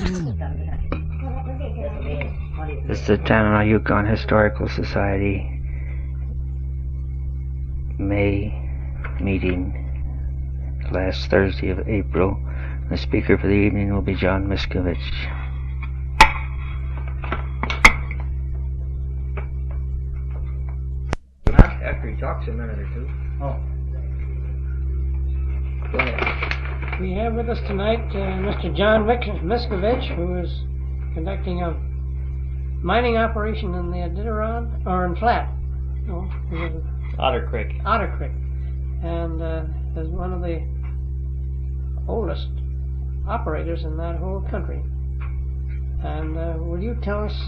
This is the Tanana Yukon Historical Society May meeting, last Thursday of April. The speaker for the evening will be John Miscavige. After he talks a minute or two. Oh. Go ahead. We have with us tonight Mr. John Miscavige, who is conducting a mining operation in the Iditarod, or in Flat. No, Otter Creek. Otter Creek. And is one of the oldest operators in that whole country. And will you tell us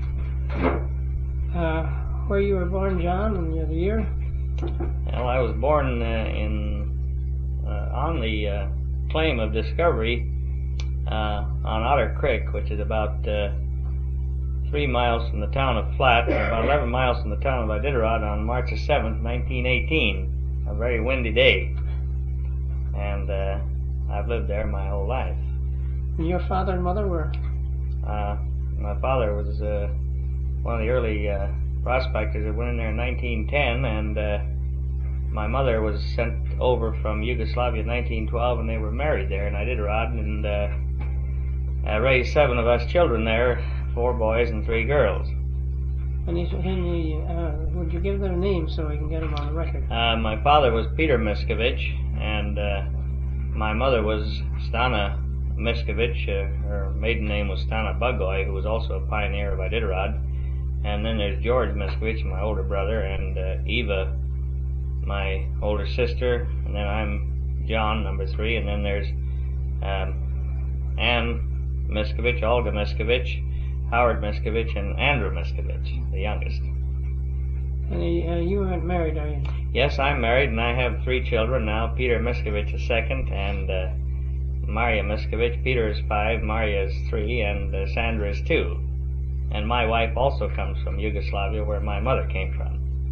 where you were born, John, and the year? Well, I was born on the claim of discovery on Otter Creek, which is about 3 miles from the town of Flat, and about 11 miles from the town of Iditarod, on March the 7th, 1918. A very windy day. And I've lived there my whole life. And your father and mother were? My father was one of the early prospectors that went in there in 1910, and my mother was sent over from Yugoslavia in 1912, and they were married there in Iditarod, and raised 7 of us children there, 4 boys and 3 girls. And would you give their names so we can get them on the record? My father was Peter Miscavige, and my mother was Stana Miscavige. Her maiden name was Stana Bugoy, who was also a pioneer of Iditarod. And then there's George Miscavige, my older brother, and Eva, my older sister, and then I'm John, number 3, and then there's Ann Miscavige, Olga Miscavige, Howard Miscavige, and Andrew Miscavige, the youngest. And you aren't married, are you? Yes, I'm married, and I have 3 children now. Peter Miscavige is 2nd, and Maria Miscavige. Peter is 5, Maria is 3, and Sandra is 2. And my wife also comes from Yugoslavia, where my mother came from.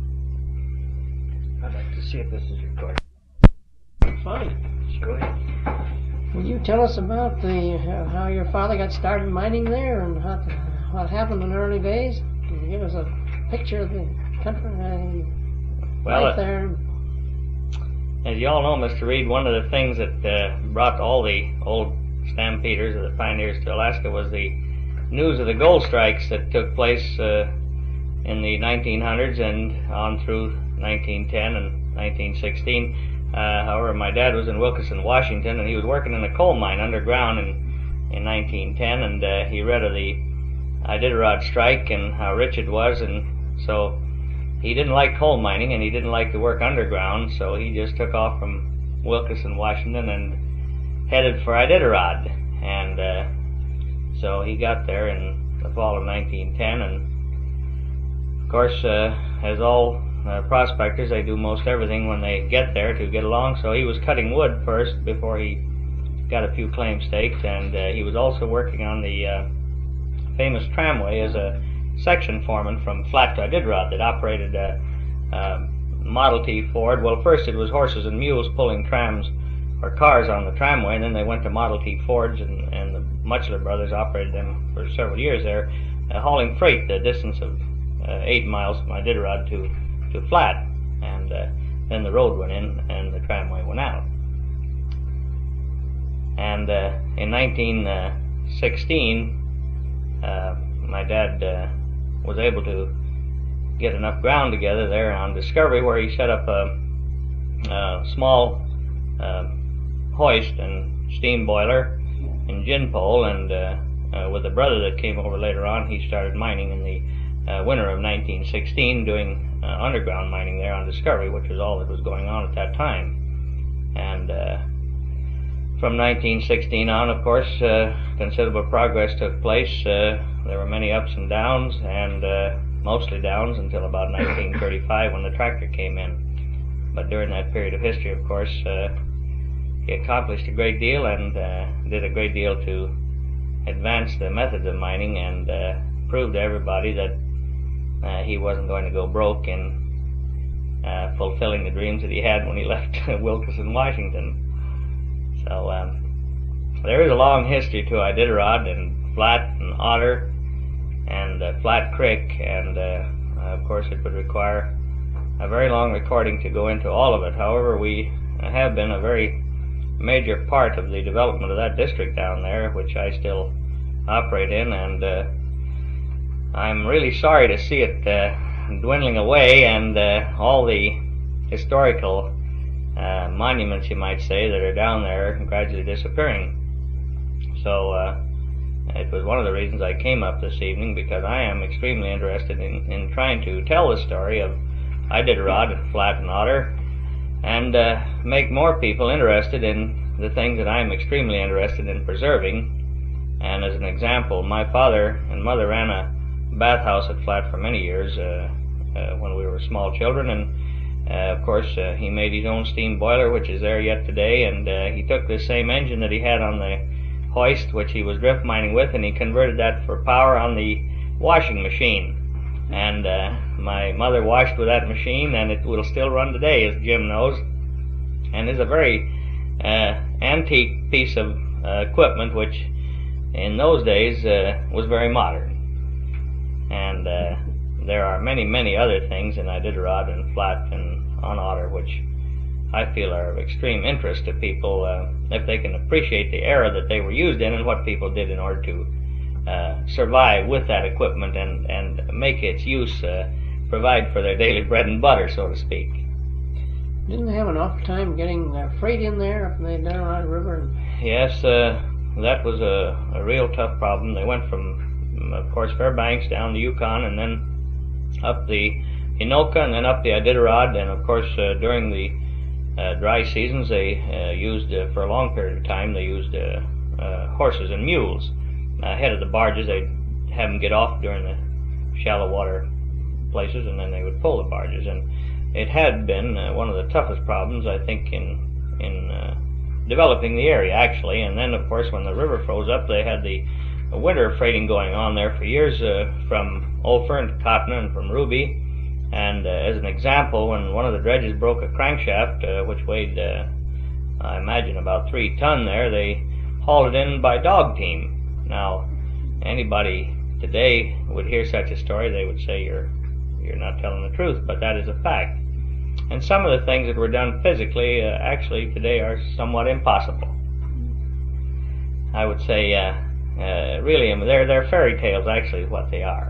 I'd like to see if this is recorded. Fine. Go ahead. Will you tell us about how your father got started mining there, and what happened in the early days? Can you give us a picture of the country life there? As you all know, Mr. Reed, one of the things that brought all the old stampeders or the pioneers to Alaska was the news of the gold strikes that took place in the 1900s and on through 1910 and 1916. However, my dad was in Wilkeson, Washington, and he was working in a coal mine underground in 1910, and he read of the Iditarod strike and how rich it was, and so he didn't like coal mining and he didn't like to work underground, so he just took off from Wilkeson, Washington, and headed for Iditarod. And so he got there in the fall of 1910, and of course, as all prospectors, they do most everything when they get there to get along. So he was cutting wood first before he got a few claim stakes, and he was also working on the famous tramway as a section foreman from Flat to Iditarod that operated a Model T Ford. Well, first it was horses and mules pulling trams or cars on the tramway, and then they went to Model T Fords, and the Mutchler brothers operated them for several years there, hauling freight the distance of 8 miles from Iditarod to Flat, and then the road went in and the tramway went out. And in 1916, my dad was able to get enough ground together there on Discovery, where he set up a small hoist and steam boiler and gin pole, and with a brother that came over later on, he started mining in the winter of 1916, doing underground mining there on Discovery, which was all that was going on at that time. And from 1916 on, of course, considerable progress took place. There were many ups and downs, and mostly downs until about 1935 when the tractor came in. But during that period of history, of course, he accomplished a great deal and did a great deal to advance the methods of mining and prove to everybody that he wasn't going to go broke in fulfilling the dreams that he had when he left Wilkeson, Washington. So there is a long history to Iditarod and Flat and Otter and Flat Creek, and of course it would require a very long recording to go into all of it. However, we have been a very major part of the development of that district down there, which I still operate in, and I'm really sorry to see it dwindling away, and all the historical monuments, you might say, that are down there gradually disappearing. So it was one of the reasons I came up this evening, because I am extremely interested in trying to tell the story of Iditarod and Flat and Otter, and make more people interested in the things that I'm extremely interested in preserving. And as an example, my father and mother ran a bathhouse at Flat for many years when we were small children, and of course he made his own steam boiler, which is there yet today, and he took the same engine that he had on the hoist, which he was drift mining with, and he converted that for power on the washing machine. And my mother washed with that machine, and it will still run today, as Jim knows, and is a very antique piece of equipment, which in those days was very modern. And there are many other things in Iditarod and Flat and on Otter which I feel are of extreme interest to people if they can appreciate the era that they were used in and what people did in order to survive with that equipment and make its use provide for their daily bread and butter, so to speak. Didn't they have an awful time getting their freight in there up in the Iditarod River? Yes, that was a real tough problem. They went from, of course, Fairbanks down the Yukon, and then up the Anoka, and then up the Iditarod, and of course during the dry seasons they used, for a long period of time, they used horses and mules ahead of the barges. They'd have them get off during the shallow water places, and then they would pull the barges. And it had been one of the toughest problems, I think, in developing the area, actually. And then, of course, when the river froze up, they had the winter freighting going on there for years, from Ophir to Cotton and from Ruby. And as an example, when one of the dredges broke a crankshaft, which weighed, I imagine, about 3 tons there, they hauled it in by dog team. Now, anybody today would hear such a story, they would say you're not telling the truth, but that is a fact. And some of the things that were done physically, actually today, are somewhat impossible. I would say, really, they're fairy tales, actually, is what they are.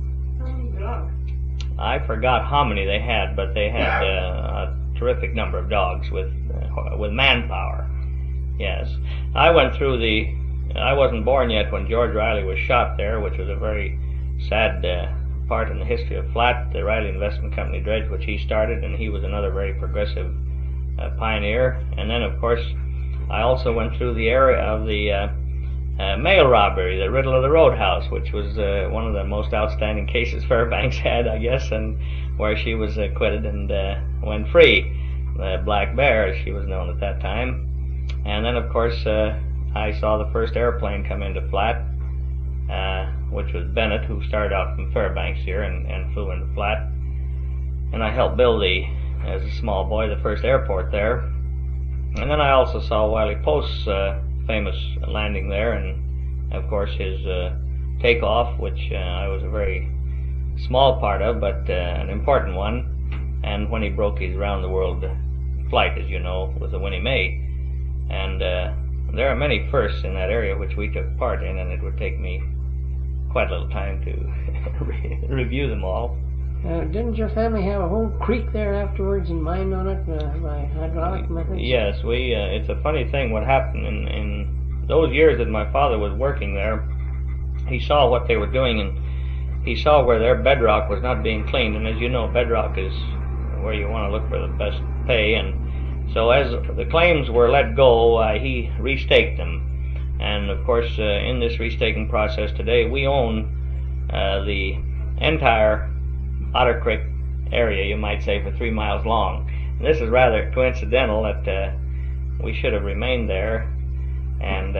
I forgot how many they had, but they had a terrific number of dogs with manpower. Yes, I went through I wasn't born yet when George Riley was shot there, which was a very sad part in the history of Flat, the Riley Investment Company dredge, which he started, and he was another very progressive pioneer. And then, of course, I also went through the area of the mail robbery, the Riddle of the Roadhouse, which was one of the most outstanding cases Fairbanks had, I guess, and where she was acquitted and went free. Black Bear, as she was known at that time. And then, of course, I saw the first airplane come into Flat, which was Bennett, who started out from Fairbanks here and flew into Flat. And I helped build, as a small boy, the first airport there. And then I also saw Wiley Post's famous landing there, and of course his takeoff, which I was a very small part of, but an important one. And when he broke his round-the-world flight, as you know, with the Winnie Mae. And there are many firsts in that area which we took part in, and it would take me quite a little time to review them all. Didn't your family have a whole creek there afterwards and mined on it by hydraulic methods? Yes, it's a funny thing what happened in those years that my father was working there. He saw what they were doing, and he saw where their bedrock was not being cleaned. And as you know, bedrock is where you want to look for the best pay. And so as the claims were let go, he restaked them. And of course, in this restaking process today, we own the entire Otter Creek area, you might say, for 3 miles long. And this is rather coincidental that we should have remained there, and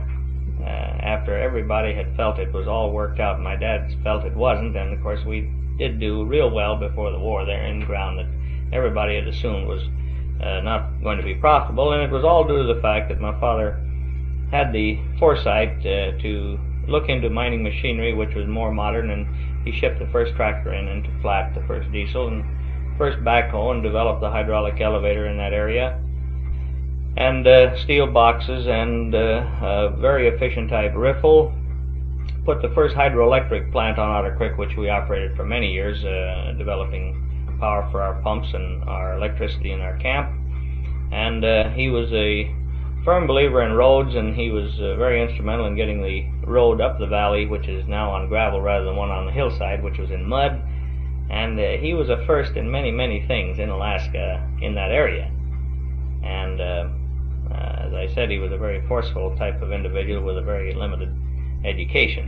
after everybody had felt it was all worked out, my dad felt it wasn't, and of course we did do real well before the war there in ground that everybody had assumed was not going to be profitable, and it was all due to the fact that my father had the foresight to look into mining machinery, which was more modern, and he shipped the first tractor into Flat, the first diesel, and first backhoe, and developed the hydraulic elevator in that area, and steel boxes, and a very efficient type riffle. Put the first hydroelectric plant on Otter Creek, which we operated for many years, developing power for our pumps and our electricity in our camp. And he was a firm believer in roads, and he was very instrumental in getting the road up the valley, which is now on gravel rather than one on the hillside, which was in mud. And he was a first in many, many things in Alaska in that area. And as I said, he was a very forceful type of individual with a very limited education.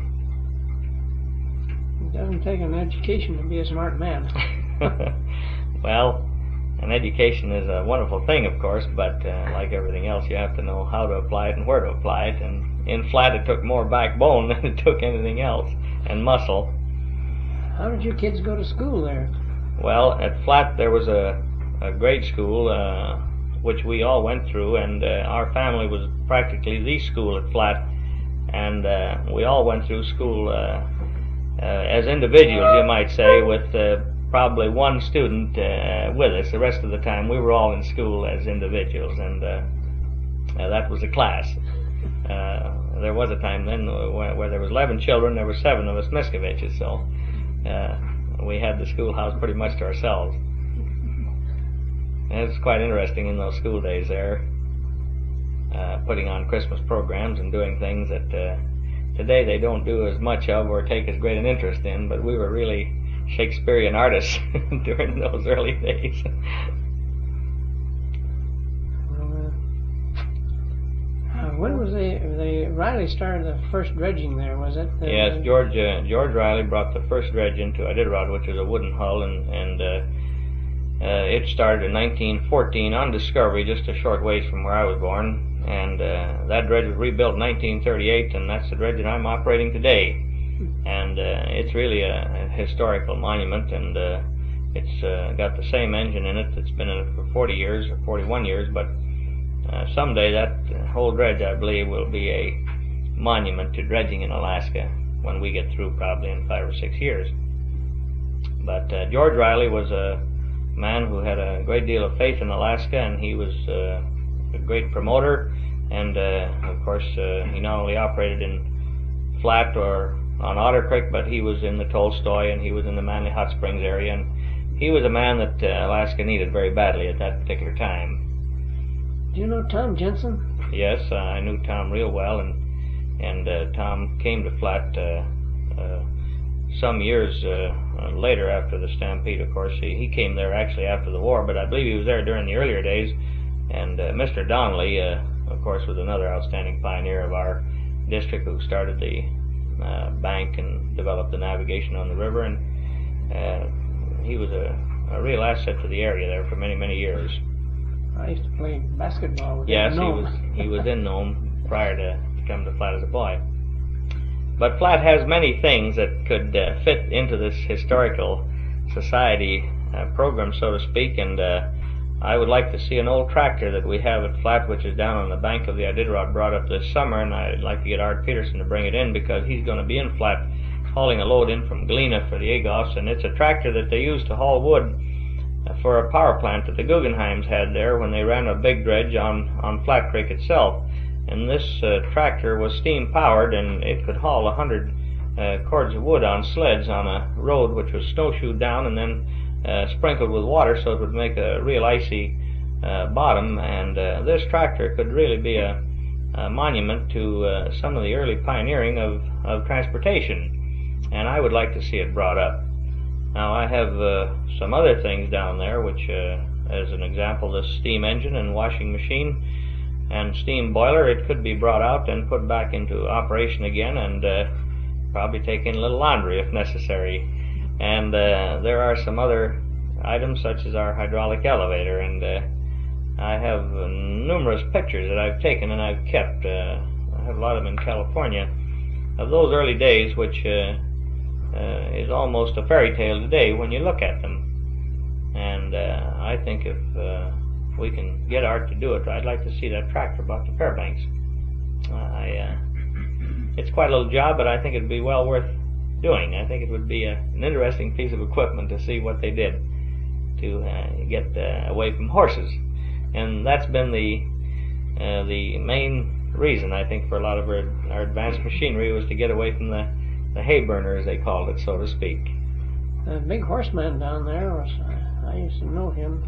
It doesn't take an education to be a smart man. Well, an education is a wonderful thing, of course, but like everything else, you have to know how to apply it and where to apply it. And in Flat, it took more backbone than it took anything else, and muscle. How did you kids go to school there? Well, at Flat, there was a grade school, which we all went through, and our family was practically the school at Flat. And we all went through school as individuals, you might say, with probably one student with us. The rest of the time, we were all in school as individuals, and that was a class. There was a time then where there was 11 children, there were 7 of us Miskoviches, so we had the schoolhouse pretty much to ourselves. And it's quite interesting in those school days there, putting on Christmas programs and doing things that today they don't do as much of or take as great an interest in, but we were really Shakespearean artists during those early days. When was Riley started the first dredging there, was it? Yes, George Riley brought the first dredge into Iditarod, which is a wooden hull, and it started in 1914 on Discovery, just a short ways from where I was born. And that dredge was rebuilt in 1938, and that's the dredge that I'm operating today. And it's really a historical monument, and it's got the same engine in it that's been in it for 40 years or 41 years, but someday that whole dredge, I believe, will be a monument to dredging in Alaska when we get through, probably in 5 or 6 years. But George Riley was a man who had a great deal of faith in Alaska, and he was a great promoter, and of course he not only operated in Flat or on Otter Creek, but he was in the Tolstoy, and he was in the Manly Hot Springs area, and he was a man that Alaska needed very badly at that particular time. Do you know Tom Jensen? Yes, I knew Tom real well, and Tom came to Flat some years later after the Stampede. Of course, he came there actually after the war, but I believe he was there during the earlier days. And Mr. Donnelly, of course, was another outstanding pioneer of our district, who started the bank and developed the navigation on the river, and he was a real asset to the area there for many, many years. I used to play basketball with him. Yes, he was in Nome prior to coming to Flat as a boy. But Flat has many things that could fit into this historical society program, so to speak, and I would like to see an old tractor that we have at Flat, which is down on the bank of the Iditarod, brought up this summer, and I'd like to get Art Peterson to bring it in, because he's going to be in Flat hauling a load in from Galena for the Agos, and it's a tractor that they use to haul wood for a power plant that the Guggenheims had there when they ran a big dredge on Flat Creek itself. And this tractor was steam powered, and it could haul 100 cords of wood on sleds on a road which was snowshoed down and then sprinkled with water, so it would make a real icy bottom. And this tractor could really be a monument to some of the early pioneering of transportation, and I would like to see it brought up. Now, I have some other things down there, which as an example, this steam engine and washing machine and steam boiler, it could be brought out and put back into operation again, and probably take in a little laundry if necessary. And there are some other items, such as our hydraulic elevator, and I have numerous pictures that I've taken and I've kept. I have a lot of them in California of those early days, which is almost a fairy tale today when you look at them. And I think if we can get Art to do it, I'd like to see that tractor brought to Fairbanks. It's quite a little job, but I think it'd be well worth doing. I think it would be an interesting piece of equipment to see what they did to get away from horses, and that's been the main reason, I think, for a lot of our advanced machinery, was to get away from the hay burner, as they called it, so to speak. The big horseman down there was, I used to know him.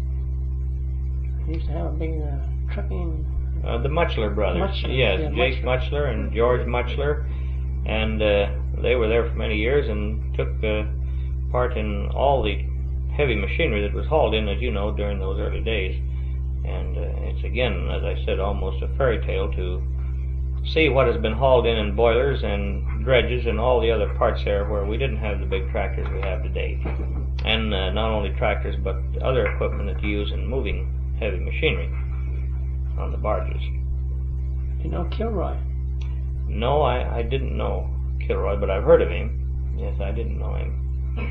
He used to have a big trucking. The Muchler brothers. Muchler, Yes, yeah, Jake Muchler and George Muchler, and they were there for many years and took part in all the heavy machinery that was hauled in, as you know, during those early days. And it's, again, as I said, almost a fairy tale to see what has been hauled in boilers and dredges and all the other parts there where we didn't have the big tractors we have today. And not only tractors, but other equipment that you use in moving heavy machinery on the barges. Do you know Kilroy? No, I didn't know Kilroy, but I've heard of him. Yes, I didn't know him.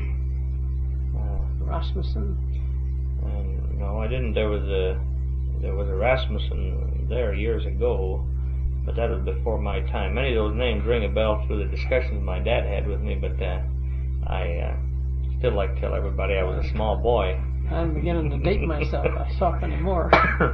Rasmussen? No, I didn't. There was a Rasmussen there years ago, but that was before my time. Many of those names ring a bell through the discussions my dad had with me, but I still like to tell everybody I was a small boy. I'm beginning to date myself. I talk anymore.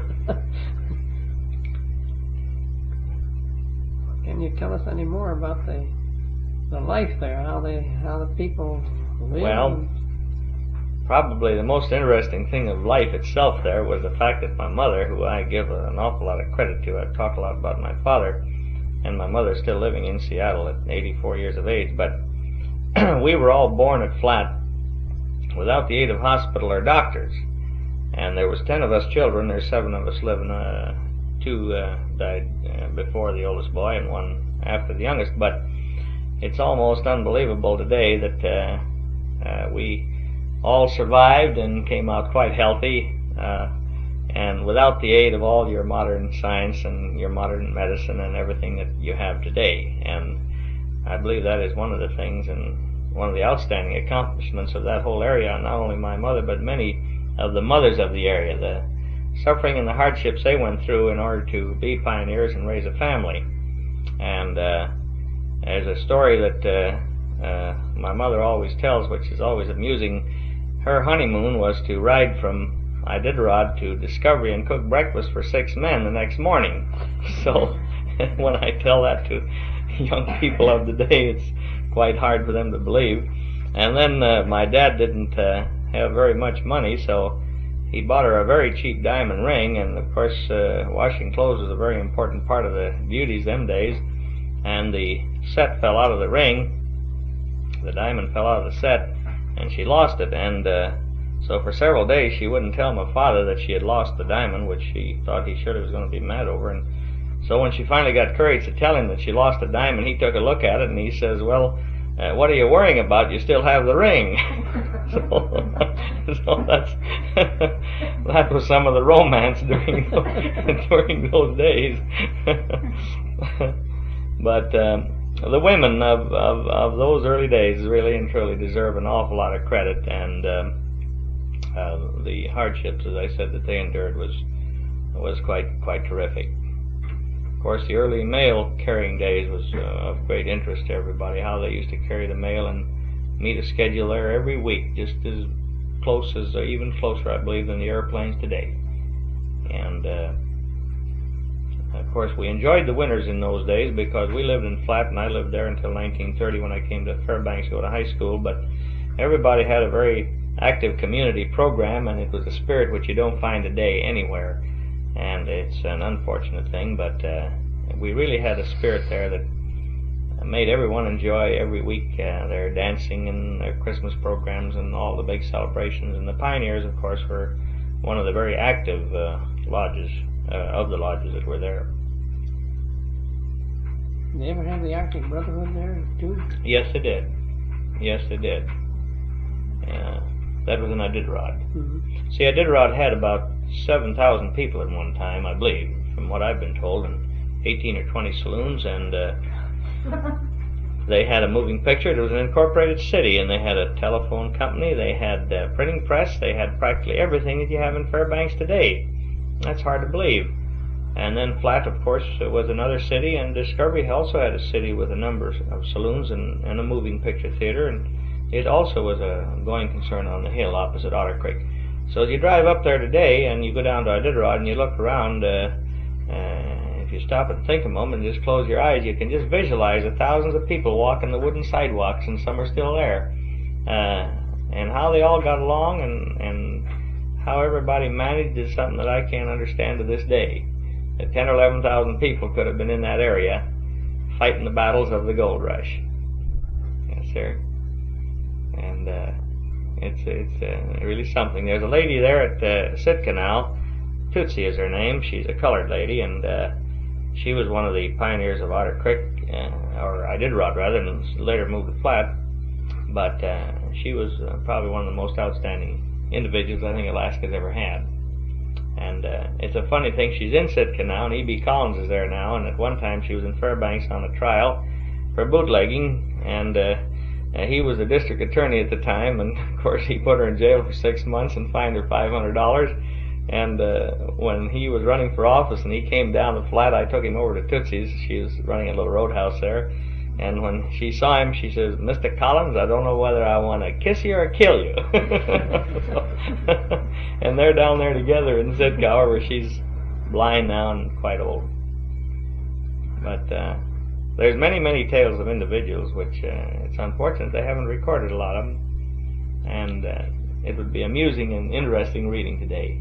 Can you tell us any more about the life there? How the people live? Well, probably the most interesting thing of life itself there was the fact that my mother, who I give an awful lot of credit to, I've talked a lot about my father, and my mother's still living in Seattle at 84 years of age, but we were all born at Flat without the aid of hospital or doctors. And there was 10 of us children. There's 7 of us living. 2 died before the oldest boy and 1 after the youngest. But it's almost unbelievable today that we all survived and came out quite healthy, and without the aid of all your modern science and your modern medicine and everything that you have today. And I believe that is one of the things and one of the outstanding accomplishments of that whole area, not only my mother, but many of the mothers of the area, the suffering and the hardships they went through in order to be pioneers and raise a family. And there's a story that my mother always tells, which is always amusing. Her honeymoon was to ride from Iditarod to Discovery and cook breakfast for 6 men the next morning. So when I tell that to young people of the day, it's quite hard for them to believe. And then my dad didn't have very much money, so he bought her a very cheap diamond ring, and of course washing clothes was a very important part of the duties them days, and the set fell out of the ring, the diamond fell out of the set, and she lost it. And so for several days she wouldn't tell my father that she had lost the diamond, which she thought he surely was going to be mad over. And so when she finally got courage to tell him that she lost the diamond, he took a look at it and he says, "Well, what are you worrying about? You still have the ring." So that's that was some of the romance during those days. But the women of those early days really and truly deserve an awful lot of credit, and the hardships, as I said, that they endured was quite terrific. Of course, the early mail carrying days was of great interest to everybody, how they used to carry the mail and meet a schedule there every week, just as close as, even closer, I believe, than the airplanes today. And of course, we enjoyed the winters in those days because we lived in Flat, and I lived there until 1930 when I came to Fairbanks to go to high school. But everybody had a very active community program, and it was a spirit which you don't find today anywhere. And it's an unfortunate thing, but we really had a spirit there that made everyone enjoy every week their dancing and their Christmas programs and all the big celebrations. And the Pioneers, of course, were one of the very active lodges, of the lodges that were there. Did they ever have the Arctic Brotherhood there, too? Yes, they did. Yes, they did. That was in Iditarod. Mm-hmm. See, Iditarod had about 7,000 people at one time, I believe, from what I've been told, and 18 or 20 saloons, and they had a moving picture. It was an incorporated city, and they had a telephone company, they had a printing press, they had practically everything that you have in Fairbanks today. That's hard to believe. And then Flat, of course, was another city, and Discovery also had a city with a number of saloons and a moving picture theater, and it also was a going concern on the hill opposite Otter Creek. So as you drive up there today and you go down to Iditarod and you look around, if you stop and think a moment and just close your eyes, you can just visualize the thousands of people walking the wooden sidewalks, and some are still there. And how they all got along and how everybody managed is something that I can't understand to this day. 10 or 11,000 people could have been in that area fighting the battles of the gold rush. Yes, sir. And it's really something. There's a lady there at Sitka now. Tootsie is her name. She's a colored lady, and she was one of the pioneers of Otter Creek, or Iditarod rather, and later moved to Flat. But she was probably one of the most outstanding individuals I think Alaska's ever had. And it's a funny thing, she's in Sitka now, and E.B. Collins is there now, and at one time she was in Fairbanks on a trial for bootlegging, and he was the district attorney at the time, and of course he put her in jail for 6 months and fined her $500. And when he was running for office and he came down the Flat, I took him over to Tootsie's. She was running a little roadhouse there. And when she saw him, she says, "Mr. Collins, I don't know whether I want to kiss you or kill you." And they're down there together in Sitka, however, she's blind now and quite old. But there's many, many tales of individuals, which it's unfortunate they haven't recorded a lot of them. And it would be amusing and interesting reading today.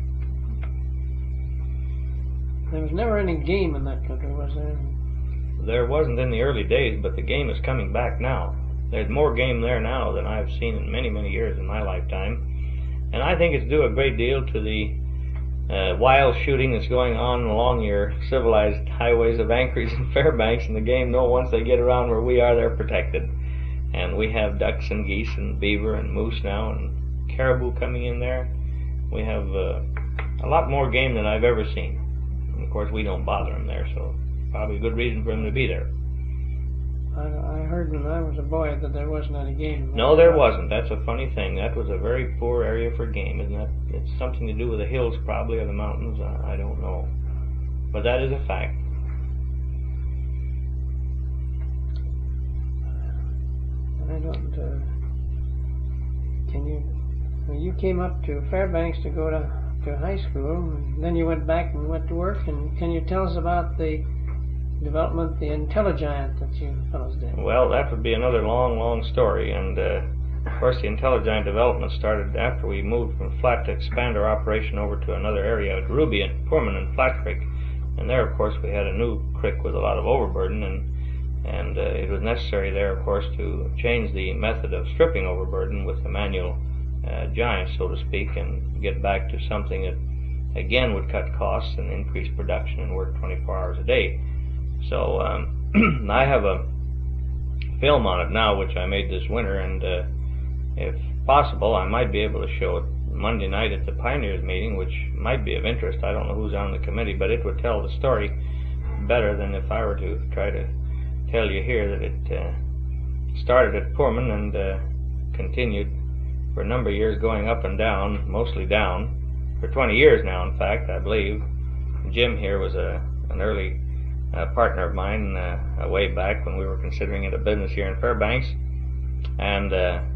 There was never any game in that country, was there? There wasn't in the early days, but the game is coming back now. There's more game there now than I've seen in many, many years in my lifetime. And I think it's due a great deal to the wild shooting that's going on along your civilized highways of Anchorage and Fairbanks, and the game know once they get around where we are, they're protected. And we have ducks and geese and beaver and moose now, and caribou coming in there. We have a lot more game than I've ever seen. And of course, we don't bother them there, so probably a good reason for them to be there. I heard when I was a boy that there wasn't any game. No, there wasn't. That's a funny thing. That was a very poor area for game, isn't that? It's something to do with the hills, probably, or the mountains. I don't know. But that is a fact. I don't. You came up to Fairbanks to go to high school, and then you went back and went to work. And can you tell us about the development, the Intelligiant that you fellows did? Well, that would be another long, long story. And of course, the Intelligiant development started after we moved from Flat to expand our operation over to another area at Ruby and Poorman and Flat Creek. And there, of course, we had a new creek with a lot of overburden, and it was necessary there, of course, to change the method of stripping overburden with the manual giant, so to speak, and get back to something that, again, would cut costs and increase production and work 24 hours a day. So I have a film on it now, which I made this winter, and if possible, I might be able to show it Monday night at the Pioneers meeting, which might be of interest. I don't know who's on the committee, but it would tell the story better than if I were to try to tell you here that it started at Poorman and continued for a number of years, going up and down, mostly down, for 20 years now, in fact, I believe. Jim here was an early partner of mine way back when we were considering it a business here in Fairbanks. And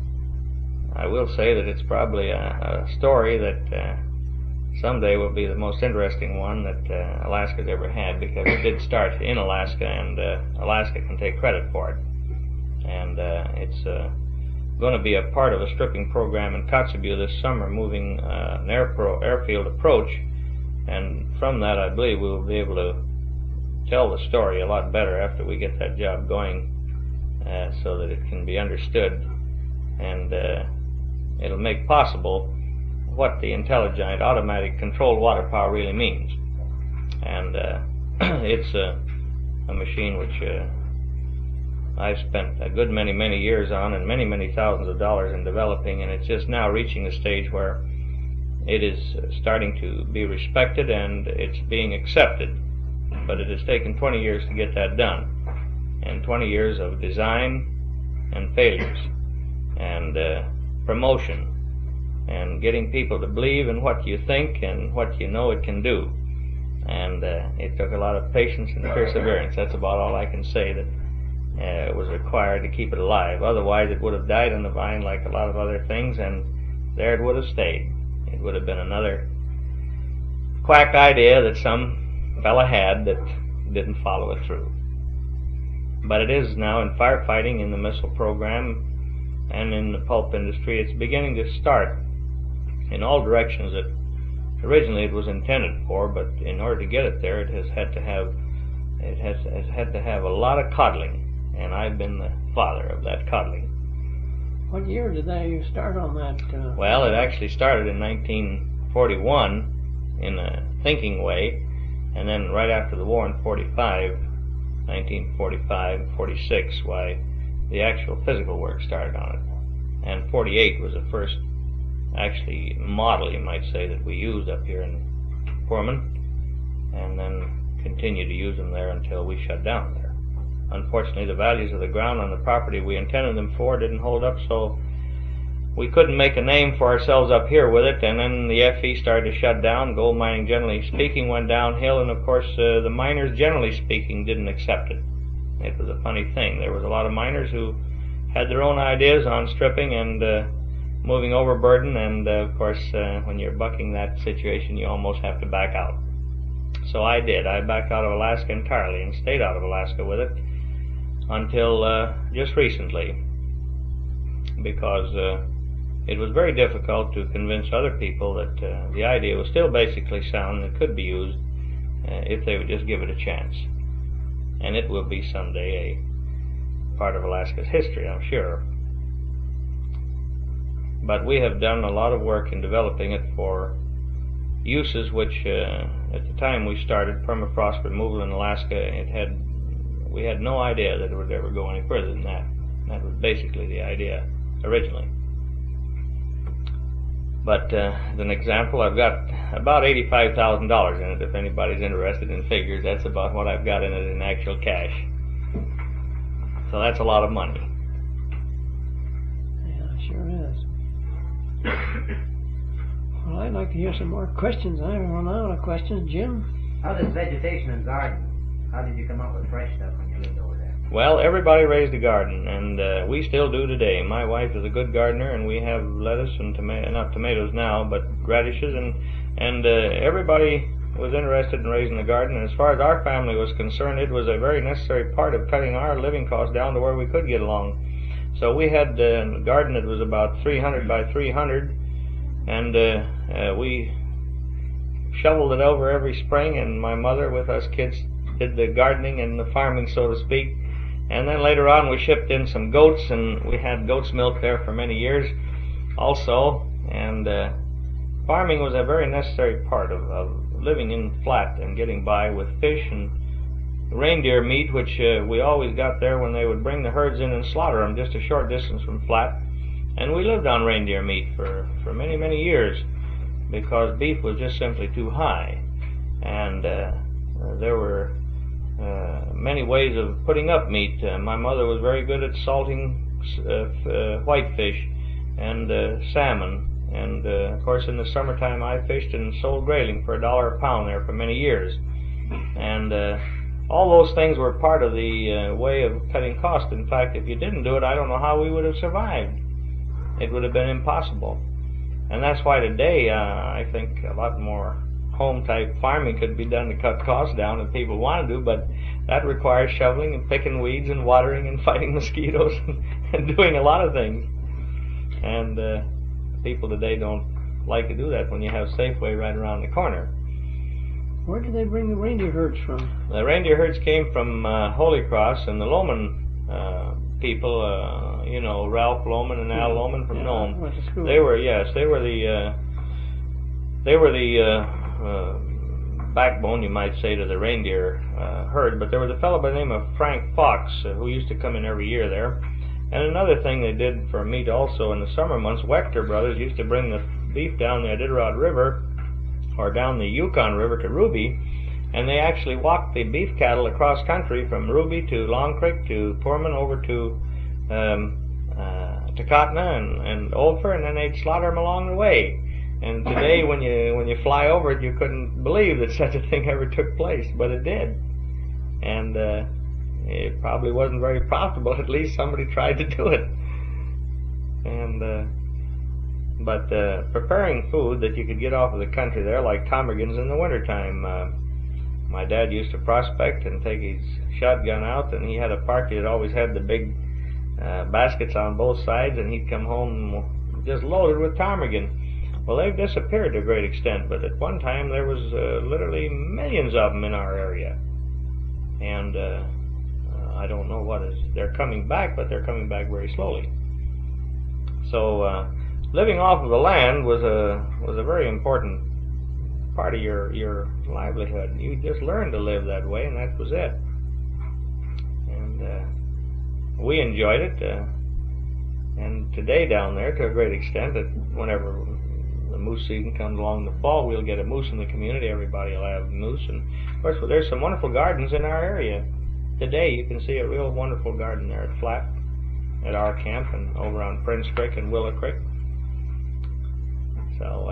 I will say that it's probably a story that someday will be the most interesting one that Alaska's ever had, because it did start in Alaska, and Alaska can take credit for it. And it's going to be a part of a stripping program in Kotzebue this summer, moving an airfield approach. And from that, I believe we will be able to tell the story a lot better after we get that job going, so that it can be understood, and it'll make possible what the Intelligiant automatic controlled water power really means. And it's a machine which I've spent a good many years on, and many thousands of dollars in developing, and it's just now reaching the stage where it is starting to be respected and it's being accepted. But it has taken 20 years to get that done, and 20 years of design and failures and promotion and getting people to believe in what you think and what you know it can do. And it took a lot of patience and perseverance. That's about all I can say that was required to keep it alive. Otherwise, it would have died on the vine like a lot of other things, and there it would have stayed. It would have been another quack idea that some fella had that didn't follow it through. But it is now in firefighting, in the missile program, and in the pulp industry. It's beginning to start in all directions that originally it was intended for, but in order to get it there, it has had to have a lot of coddling, and I've been the father of that coddling. What year did they start on that? Well, it actually started in 1941 in a thinking way, and then right after the war in 1945, 46, why the actual physical work started on it. And 48 was the first actually model, you might say, that we used up here in Pullman, and then continued to use them there until we shut down there. Unfortunately, the values of the ground on the property we intended them for didn't hold up, so we couldn't make a name for ourselves up here with it, and then the FE started to shut down. Gold mining, generally speaking, went downhill, and of course the miners, generally speaking, didn't accept it. It was a funny thing. There was a lot of miners who had their own ideas on stripping and moving overburden, and of course when you're bucking that situation, you almost have to back out. So I did. I backed out of Alaska entirely and stayed out of Alaska with it until just recently, because it was very difficult to convince other people that the idea was still basically sound and could be used if they would just give it a chance. And it will be someday a part of Alaska's history, I'm sure. But we have done a lot of work in developing it for uses which, at the time we started permafrost removal in Alaska, we had no idea that it would ever go any further than that. That was basically the idea originally. But as an example, I've got about $85,000 in it. If anybody's interested in figures, that's about what I've got in it in actual cash. So that's a lot of money. Yeah, it sure is. Well, I'd like to hear some more questions. I haven't run out of questions. Jim? How does vegetation and garden? How did you come up with fresh stuff when you lived over there? Well, everybody raised a garden, and we still do today. My wife is a good gardener, and we have lettuce and not tomatoes now, but radishes, and everybody was interested in raising a garden. And as far as our family was concerned, it was a very necessary part of cutting our living costs down to where we could get along. So we had a garden that was about 300 by 300, and we shoveled it over every spring, and my mother with us kids did the gardening and the farming, so to speak. And then later on we shipped in some goats, and we had goat's milk there for many years also. And farming was a very necessary part of living in flat and getting by with fish and reindeer meat, which we always got there when they would bring the herds in and slaughter them just a short distance from flat. And we lived on reindeer meat for many, many years, because beef was just simply too high. And there were many ways of putting up meat. My mother was very good at salting whitefish and salmon. And of course in the summertime I fished and sold grayling for $1 a pound there for many years. And all those things were part of the way of cutting costs. In fact, if you didn't do it, I don't know how we would have survived. It would have been impossible. And that's why today I think a lot more home-type farming could be done to cut costs down if people want to do, but that requires shoveling and picking weeds and watering and fighting mosquitoes and doing a lot of things. And people today don't like to do that when you have Safeway right around the corner. Where did they bring the reindeer herds from? The reindeer herds came from Holy Cross, and the Lohman people, you know, Ralph Lohman and Al Lohman from Nome. They were the backbone, you might say, to the reindeer herd. But there was a fellow by the name of Frank Fox who used to come in every year there. And another thing they did for meat also in the summer months, Wechter brothers used to bring the beef down the Iditarod River or down the Yukon River to Ruby, and they actually walked the beef cattle across country from Ruby to Long Creek to Pullman over to Takotna and Oldford, and then they'd slaughter them along the way. And today, when you fly over it, you couldn't believe that such a thing ever took place, but it did. And it probably wasn't very profitable. At least somebody tried to do it. And but preparing food that you could get off of the country there, like ptarmigans in the wintertime. My dad used to prospect and take his shotgun out, and he had a party that always had the big baskets on both sides, and he'd come home just loaded with ptarmigan. Well, they've disappeared to a great extent, but at one time there was literally millions of them in our area. And I don't know what is. They're coming back, but they're coming back very slowly. So living off of the land was a very important part of your livelihood. You just learned to live that way, and that was it. And we enjoyed it. And today down there, to a great extent, that whenever the moose season comes along in the fall, we'll get a moose in the community. Everybody will have moose. And of course, there's some wonderful gardens in our area. Today, you can see a real wonderful garden there at Flat, at our camp, and over on Prince Creek and Willow Creek. So,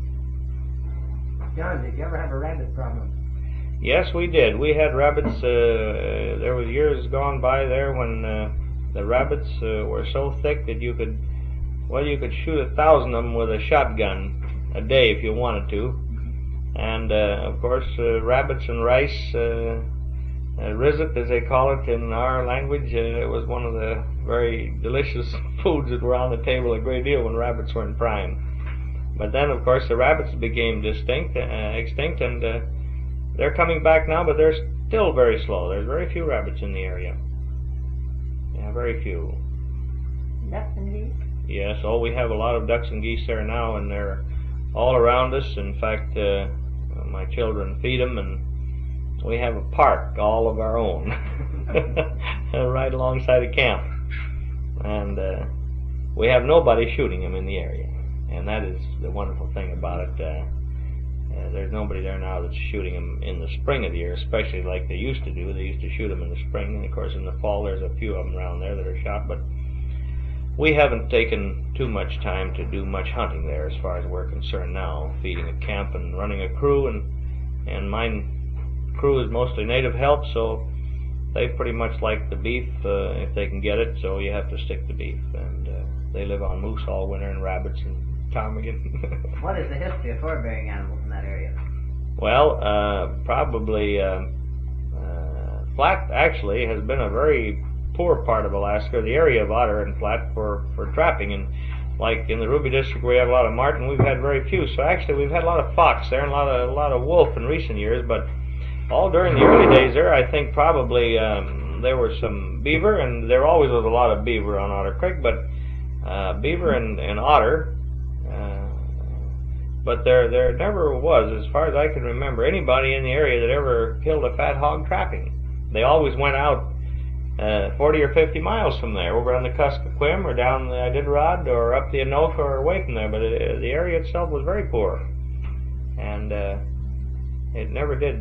John, did you ever have a rabbit problem? yes, we did. We had rabbits. There was years gone by there when the rabbits were so thick that you could shoot 1,000 of them with a shotgun a day if you wanted to. And of course, rabbits and rice, rizit as they call it in our language, it was one of the very delicious foods that were on the table a great deal when rabbits were in prime. But then, of course, the rabbits became extinct, and they're coming back now, but they're still very slow. There's very few rabbits in the area. Yeah, very few. Ducks and geese? Yes, we have a lot of ducks and geese there now, and they're all around us. In fact, my children feed them, and we have a park all of our own right alongside a camp. And we have nobody shooting them in the area. And that is the wonderful thing about it. There's nobody there now that's shooting them in the spring of the year, especially like they used to do. They used to shoot them in the spring, and of course in the fall there's a few of them around there that are shot. But we haven't taken too much time to do much hunting there as far as we're concerned now, feeding a camp and running a crew, and my crew is mostly native help, so they pretty much like the beef if they can get it, so you have to stick to beef. And they live on moose all winter and rabbits and ptarmigan. What is the history of fur-bearing animals in that area? Well, probably Flat actually has been a very poor part of Alaska, the area of Otter and Flat for trapping. And like in the Ruby District where we have a lot of marten, we've had very few. So actually we've had a lot of fox there and a lot of wolf in recent years, but all during the early days there, I think probably there were some beaver, and there always was a lot of beaver on Otter Creek, but beaver and otter. But there never was, as far as I can remember, anybody in the area that ever killed a fat hog trapping. They always went out 40 or 50 miles from there, over on the Kuskokwim or down the Iditarod or up the Anoka or away from there. But the area itself was very poor, and it never did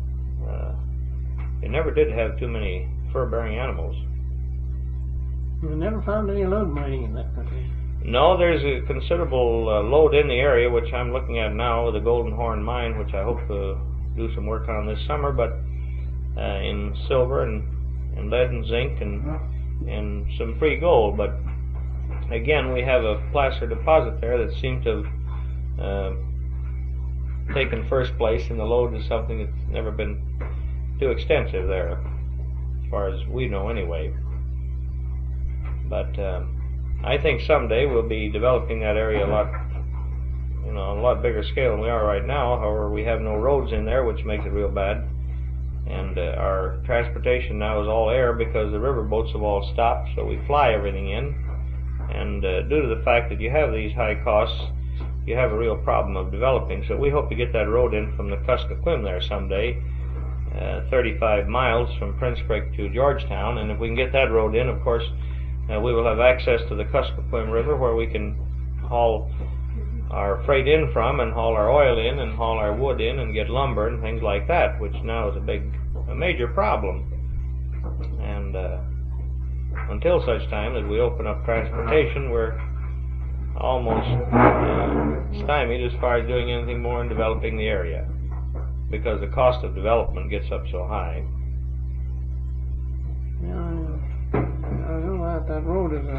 have too many fur-bearing animals. You never found any lode mining in that country? No, there's a considerable lode in the area, which I'm looking at now, the Golden Horn Mine, which I hope to do some work on this summer, but in silver and lead and zinc and some free gold. But again, we have a placer deposit there that seems to have taken first place in the lode to something that's never been too extensive there, as far as we know anyway. But I think someday we'll be developing that area on a lot bigger scale than we are right now. However, we have no roads in there, which makes it real bad. And our transportation now is all air because the river boats have all stopped, so we fly everything in. And due to the fact that you have these high costs, you have a real problem of developing. So we hope to get that road in from the Kuskokwim there someday, 35 miles from Prince Creek to Georgetown. And if we can get that road in, of course, we will have access to the Kuskokwim River, where we can haul our freight in from and haul our oil in and haul our wood in and get lumber and things like that, which now is a major problem. And until such time that we open up transportation, we're almost stymied as far as doing anything more in developing the area, because the cost of development gets up so high. Yeah, I know that road is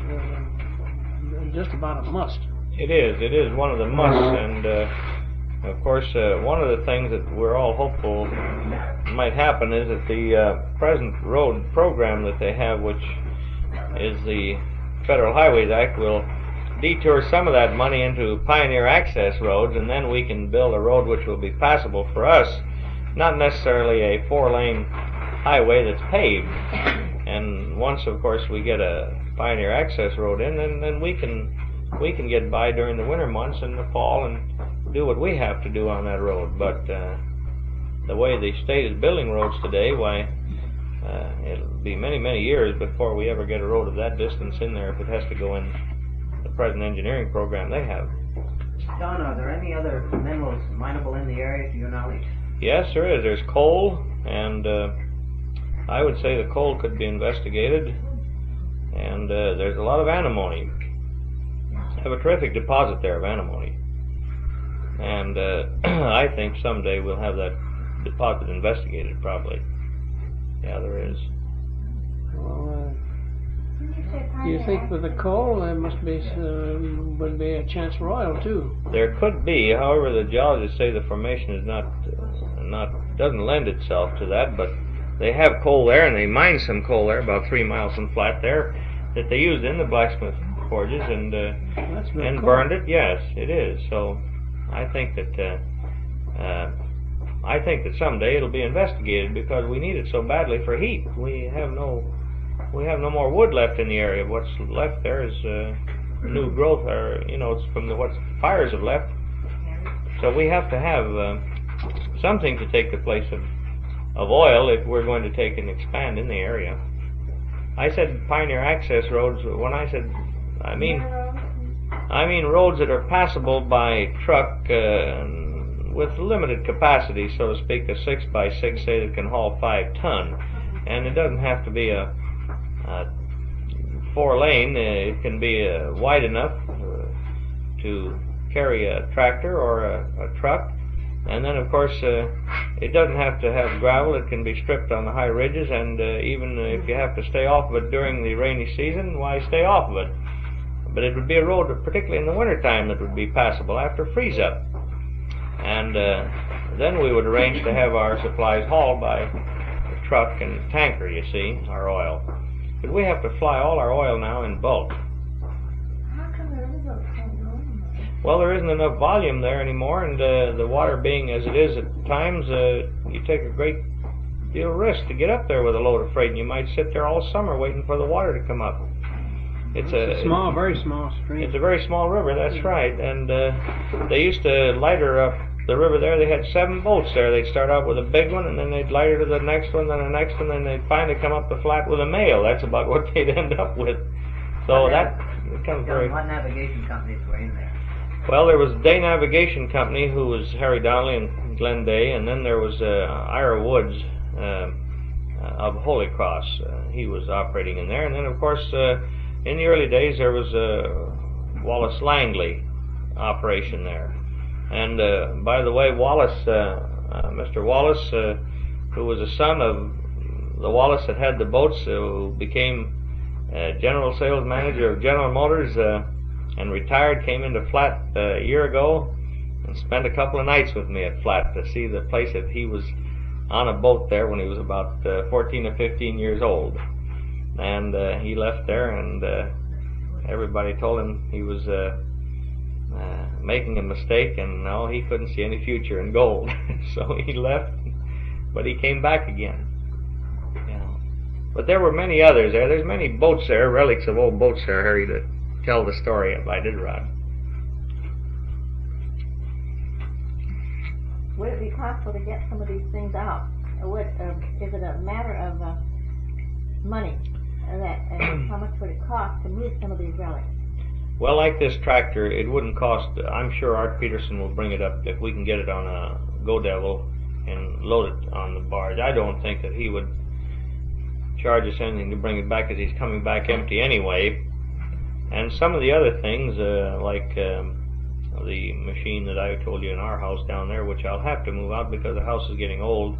just about a must. It is one of the musts, and of course one of the things that we're all hopeful might happen is that the present road program that they have, which is the Federal Highways Act, will detour some of that money into pioneer access roads, and then we can build a road which will be passable for us, not necessarily a 4-lane highway that's paved. And once, of course, we get a pioneer access road in, then we can get by during the winter months and the fall and do what we have to do on that road. But the way the state is building roads today, why, it'll be many, many years before we ever get a road of that distance in there if it has to go in the present engineering program they have. John, are there any other minerals mineable in the area to your knowledge? Yes, there is. There's coal, and I would say the coal could be investigated, and there's a lot of antimony. I have a terrific deposit there of antimony, and I think someday we'll have that deposit investigated, probably. Yeah, there is. Well, do you think with the coal there must be would be a chance for oil too? There could be. However, the geologists say the formation is not doesn't lend itself to that. But they have coal there, and they mine some coal there, about 3 miles from Flat there, that they used in the blacksmith forges, and cool. Burned it. Yes, it is. So I think that someday it'll be investigated, because we need it so badly for heat. We have no more wood left in the area. What's left there is new growth, or it's from what fires have left. So we have to have something to take the place of oil if we're going to take and expand in the area. I said pioneer access roads. When I said, I mean roads that are passable by truck with limited capacity, so to speak, a 6x6, say, that can haul 5 ton, and it doesn't have to be a 4-lane. It can be wide enough to carry a tractor or a truck, and then of course it doesn't have to have gravel. It can be stripped on the high ridges, and even if you have to stay off of it during the rainy season, why, stay off of it. But it would be a road, particularly in the wintertime, that would be passable after freeze up, and then we would arrange to have our supplies hauled by truck and tanker, you see, our oil. But we have to fly all our oil now in bulk. How come there is no volume? Well, there isn't enough volume there anymore, and the water being as it is at times, you take a great deal of risk to get up there with a load of freight, and you might sit there all summer waiting for the water to come up. It's a small, very small stream. It's a very small river, that's right, and they used to lighter up the river there. They had 7 boats there. They'd start out with a big one, and then they'd lighter to the next one, then the next one, then they'd finally come up the flat with a mail. That's about what they'd end up with. So that becomes very... What navigation companies were in there? Well, there was Day Navigation Company, who was Harry Donnelly and Glenn Day, and then there was Ira Woods of Holy Cross. He was operating in there, and then of course in the early days there was Wallace Langley operation there. And by the way, Wallace, Mr. Wallace, who was a son of the Wallace that had the boats, who became general sales manager of General Motors and retired, came into Flat a year ago and spent a couple of nights with me at Flat to see the place that he was on a boat there when he was about 14 or 15 years old. And he left there, and everybody told him he was making a mistake, and no, he couldn't see any future in gold. So he left, but he came back again. Yeah. But there were many others there. There's many boats there, relics of old boats there, Harry, to tell the story of Iditarod. Would it be possible to get some of these things out? Or is it a matter of money? How much would it cost to move some of these relics? Well, like this tractor, it wouldn't cost. I'm sure Art Peterson will bring it up if we can get it on a Go Devil and load it on the barge. I don't think that he would charge us anything to bring it back, because he's coming back empty anyway. And some of the other things, like the machine that I told you in our house down there, which I'll have to move out because the house is getting old,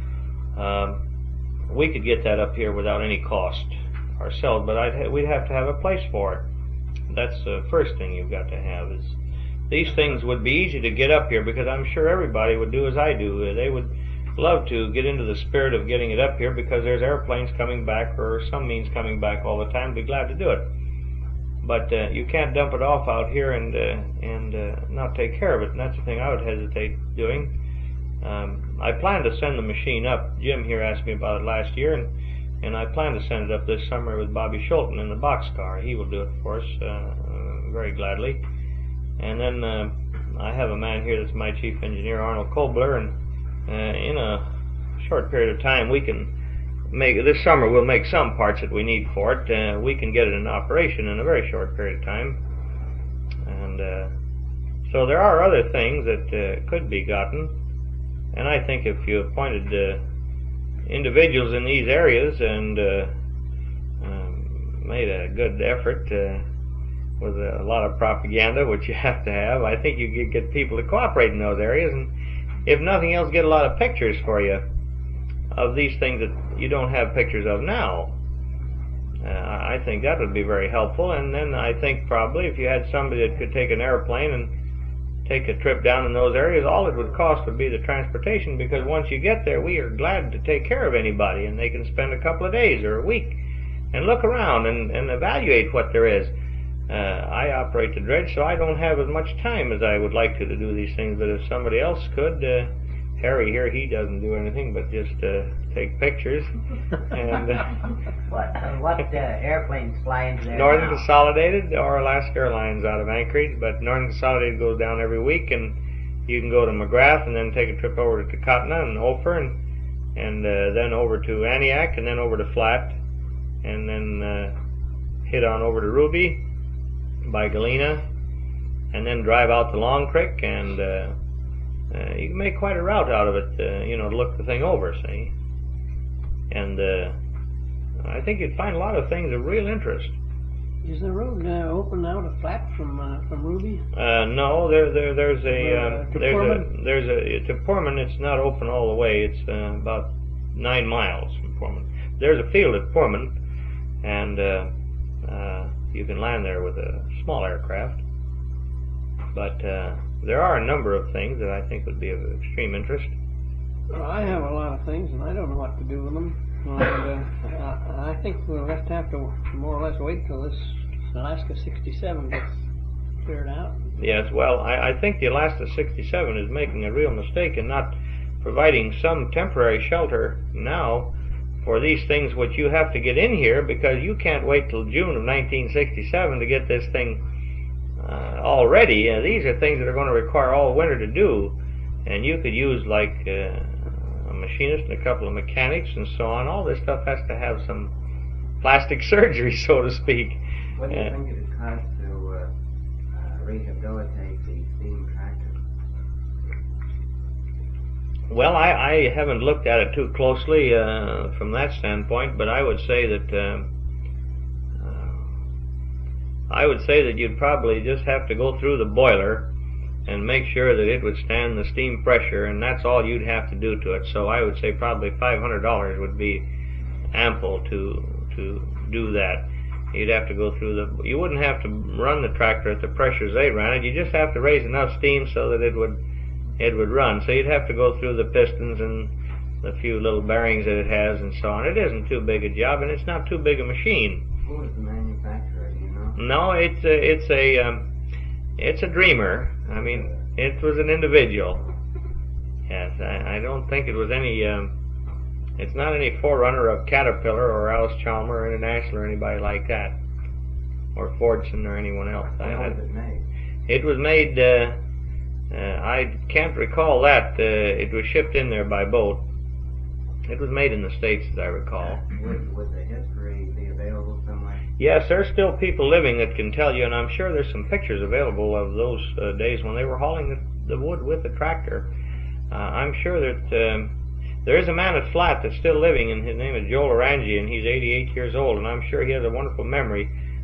we could get that up here without any cost ourselves, but we'd have to have a place for it. That's the first thing you've got to have. Is these things would be easy to get up here, because I'm sure everybody would do as I do. They would love to get into the spirit of getting it up here because there's airplanes coming back or some means coming back all the time. Be glad to do it. But you can't dump it off out here and not take care of it, and that's the thing I would hesitate doing. I plan to send the machine up. Jim here asked me about it last year, and I plan to send it up this summer with Bobby Schulten in the boxcar. He will do it for us very gladly. And then I have a man here that's my chief engineer, Arnold Kobler, and in a short period of time we can make, this summer we'll make some parts that we need for it. We can get it in operation in a very short period of time. And so there are other things that could be gotten. And I think if you appointed individuals in these areas and made a good effort with a lot of propaganda, which you have to have, I think you could get people to cooperate in those areas, and if nothing else, get a lot of pictures for you of these things that you don't have pictures of now. I think that would be very helpful. And then I think probably if you had somebody that could take an airplane and take a trip down in those areas, all it would cost would be the transportation, because once you get there, we are glad to take care of anybody, and they can spend a couple of days or a week and look around and evaluate what there is. I operate the dredge, so I don't have as much time as I would like to do these things, but if somebody else could, Harry here, he doesn't do anything but just take pictures. And what airplanes fly into there Northern now? Consolidated or Alaska Airlines out of Anchorage, but Northern Consolidated goes down every week, and you can go to McGrath and then take a trip over to Takotna and Ophir, and then over to Aniak, and then over to Flat, and then hit on over to Ruby by Galena, and then drive out to Long Creek, and you can make quite a route out of it, to look the thing over, see? And I think you'd find a lot of things of real interest. Is the road open now to Flat from Ruby? No, there's to to Portman. It's not open all the way. It's about 9 miles from Portman. There's a field at Portman, and you can land there with a small aircraft. But there are a number of things that I think would be of extreme interest. Well, I have a lot of things, and I don't know what to do with them. And I think we'll have to more or less wait till this Alaska 67 gets cleared out. Yes, well, I think the Alaska 67 is making a real mistake in not providing some temporary shelter now for these things which you have to get in here, because you can't wait till June of 1967 to get this thing already. These are things that are going to require all winter to do, and you could use like a machinist and a couple of mechanics and so on. All this stuff has to have some plastic surgery, so to speak. What do you think it would cost to rehabilitate the steam tractor? Well, I haven't looked at it too closely from that standpoint, but I would say that you'd probably just have to go through the boiler and make sure that it would stand the steam pressure, and that's all you'd have to do to it. So I would say probably $500 would be ample to do that. You'd have to go through you wouldn't have to run the tractor at the pressures they ran it. You just have to raise enough steam so that it would run. So you'd have to go through the pistons and the few little bearings that it has and so on. It isn't too big a job, and it's not too big a machine. Who is the manufacturer, do you know? No, it's a Dreamer. I mean, it was an individual. Yes, I don't think it was any. It's not any forerunner of Caterpillar or Alice Chalmer or International or anybody like that, or Fordson or anyone else. When was it made? It was made. I can't recall that. It was shipped in there by boat. It was made in the States, as I recall. Would the history be available somewhere? Yes, there's still people living that can tell you, and I'm sure there's some pictures available of those days when they were hauling the wood with the tractor. I'm sure that there is a man at Flat that's still living, and his name is Joel Orangi, and he's 88 years old, and I'm sure he has a wonderful memory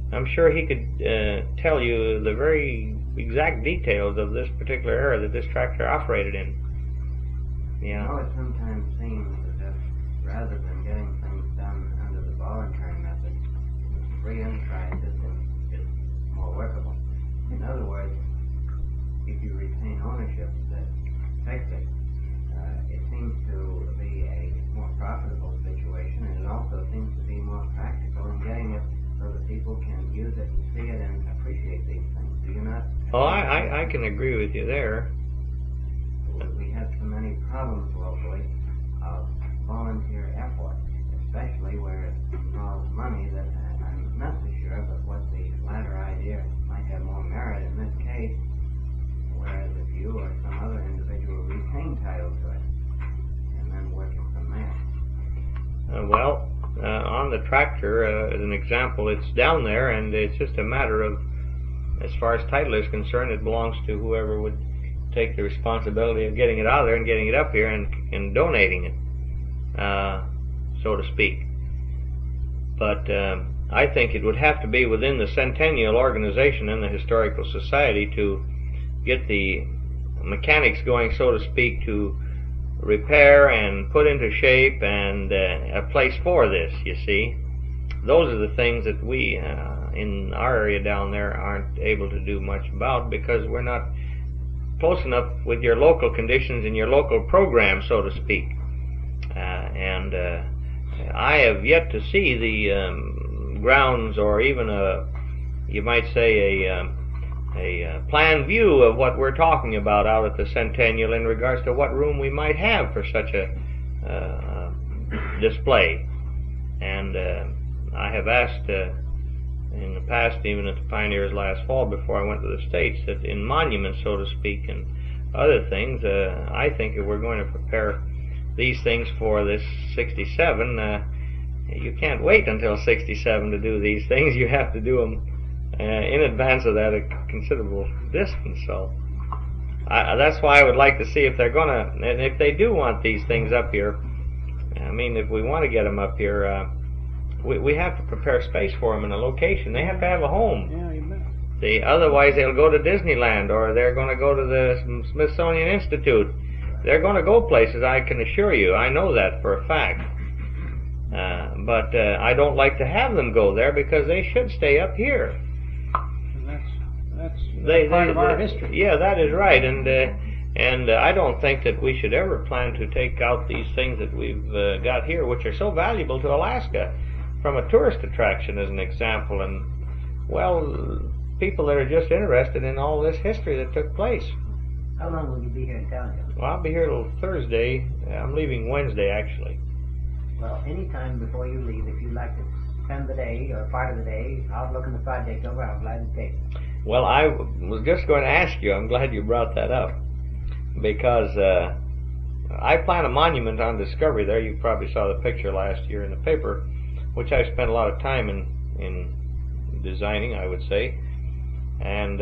I'm sure he could tell you the very exact details of this particular era that this tractor operated in. Yeah. It sometimes seems as if rather than getting things done under the voluntary method, the free enterprise system is more workable. In other words, if you retain ownership of the fix-it, it seems to be a more profitable situation, and it also seems to be more practical in getting it so that people can use it and see it and appreciate these things. Do you not? Oh, I can agree with you there. We have so many problems locally of volunteer effort, especially where it involves money, that I'm not so sure, but what the latter idea might have more merit in this case, whereas if you or some other individual retain title to it, and then working from there. On the tractor, as an example, it's down there, and it's just a matter of, as far as title is concerned, it belongs to whoever would take the responsibility of getting it out of there and getting it up here and donating it, so to speak. But I think it would have to be within the Centennial organization and the Historical Society to get the mechanics going, so to speak, to repair and put into shape and a place for this, you see. Those are the things that we in our area down there aren't able to do much about, because we're not close enough with your local conditions and your local program, so to speak. I have yet to see the grounds, or even you might say a planned view of what we're talking about out at the Centennial in regards to what room we might have for such a display. And I have asked in the past, even at the Pioneers last fall before I went to the States, that in monuments, so to speak, and other things, I think if we're going to prepare these things for this 67, you can't wait until 67 to do these things. You have to do them in advance of that a considerable distance. So that's why I would like to see if they're gonna, and if they do want these things up here, I mean, if we want to get them up here, we have to prepare space for them in a location. They have to have a home. Yeah, you bet. Otherwise they'll go to Disneyland, or they're going to go to the Smithsonian Institute. They're going to go places, I can assure you. I know that for a fact. But I don't like to have them go there, because they should stay up here. That's part of our history. Yeah, that is right, and I don't think that we should ever plan to take out these things that we've got here, which are so valuable to Alaska, from a tourist attraction, as an example, and, well, people that are just interested in all this history that took place. How long will you be here in town, Jim? Well, I'll be here till Thursday. I'm leaving Wednesday, actually. Well, any time before you leave, if you'd like to spend the day or part of the day out looking the project over, I'll gladly take it. Well, I was just going to ask you. I'm glad you brought that up, because I plan a monument on Discovery there. You probably saw the picture last year in the paper, which I spent a lot of time in designing, I would say. And